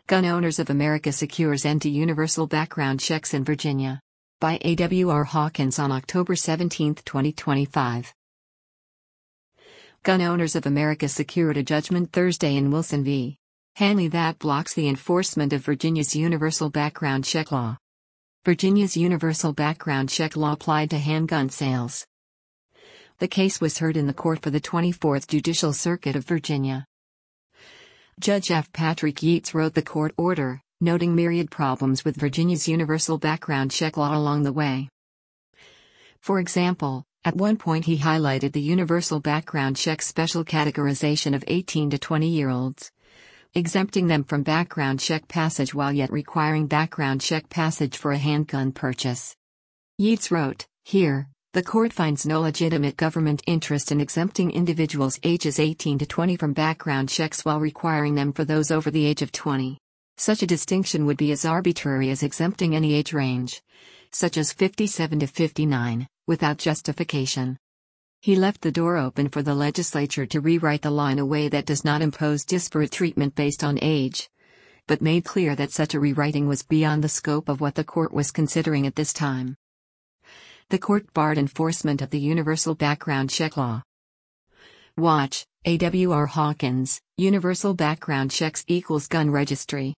Gun Owners of America secures end to universal background checks in Virginia. By A.W.R. Hawkins on October 17, 2025. Gun Owners of America secured a judgment Thursday in Wilson v. Hanley that blocks the enforcement of Virginia's universal background check law. Virginia's universal background check law applied to handgun sales. The case was heard in the court for the 24th Judicial Circuit of Virginia. Judge F. Patrick Yates wrote the court order, noting myriad problems with Virginia's universal background check law along the way. For example, at one point he highlighted the universal background check special categorization of 18 to 20-year-olds, exempting them from background check passage while yet requiring background check passage for a handgun purchase. Yates wrote, "Here, the court finds no legitimate government interest in exempting individuals ages 18 to 20 from background checks while requiring them for those over the age of 20. Such a distinction would be as arbitrary as exempting any age range, such as 57 to 59, without justification." He left the door open for the legislature to rewrite the law in a way that does not impose disparate treatment based on age, but made clear that such a rewriting was beyond the scope of what the court was considering at this time. The court barred enforcement of the universal background check law. Watch, A.W.R. Hawkins, Universal Background Checks equals Gun Registry.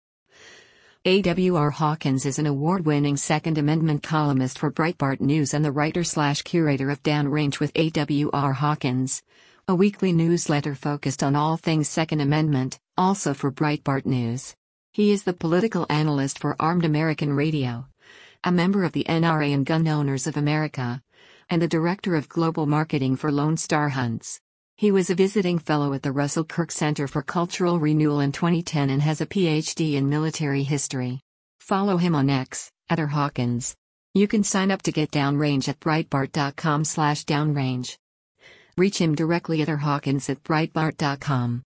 A.W.R. Hawkins is an award-winning Second Amendment columnist for Breitbart News and the writer/curator of Downrange with A.W.R. Hawkins, a weekly newsletter focused on all things Second Amendment, also for Breitbart News. He is the political analyst for Armed American Radio, a member of the NRA and Gun Owners of America, and the director of global marketing for Lone Star Hunts. He was a visiting fellow at the Russell Kirk Center for Cultural Renewal in 2010 and has a Ph.D. in military history. Follow him on X, @Hawkins. You can sign up to get Downrange at Breitbart.com/downrange. Reach him directly at Hawkins@Breitbart.com.